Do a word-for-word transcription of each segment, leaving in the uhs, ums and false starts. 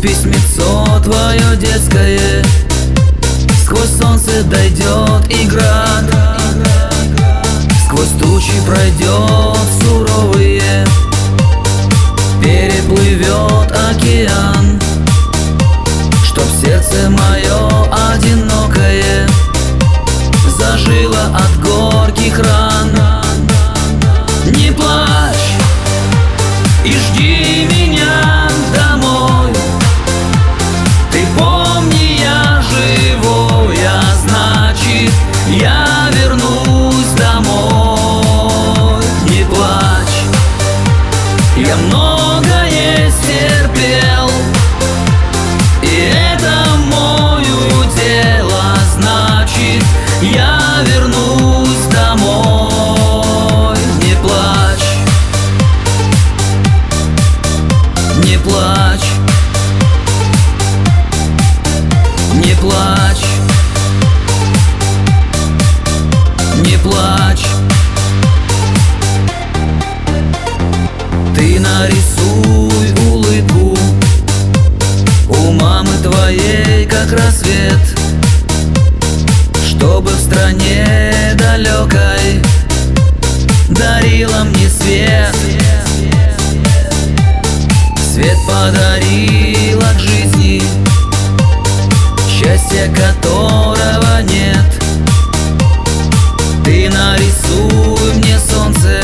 письмецо твое детское, сквозь солнце дойдет и град, сквозь тучи пройдет суровые, переплывет океан, чтоб сердце мое одинокое зажило от горьких ран. Не плачь и жди меня домой, ты помни, я живой, а значит, я вернусь домой. Не плачь, я многое стерпел, и это мое дело, значит, я вернусь домой. Не плачь, не плачь, не плачь, не плачь. Ты нарисуй улыбку у мамы твоей, как рассвет, чтобы в стране далекой дарила мне свет. Свет подарила к жизни, счастья которого нет. Ты нарисуй мне солнце,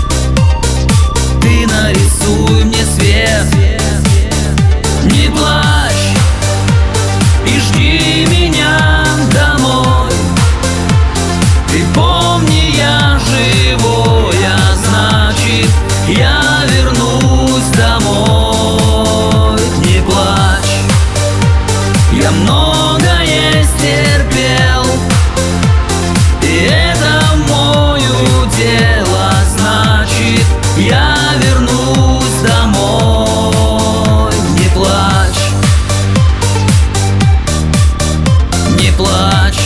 ты нарисуй мне свет. Не плачь и жди меня домой, ты помни, я живой, а значит, я вернусь домой. Не плачь, я многое стерпел, и это мое дело, значит, я вернусь домой. Не плачь, не плачь,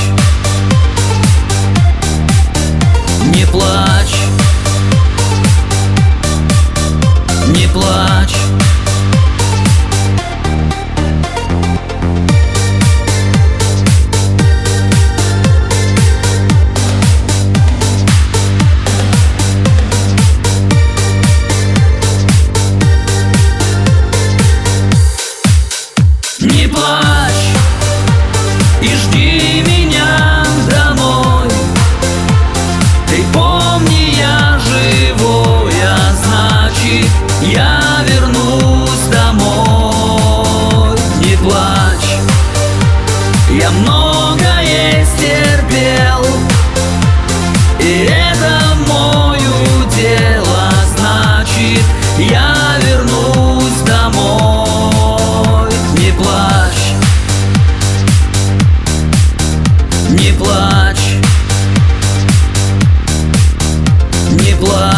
не плачь, не плачь. Не плачь и жди меня домой, ты помни, я живой, а значит, я вернусь домой. Не плачь, я многое стерпел, и это мое дело, значит, я вернусь домой. Не плачь, не плачь, не плачь.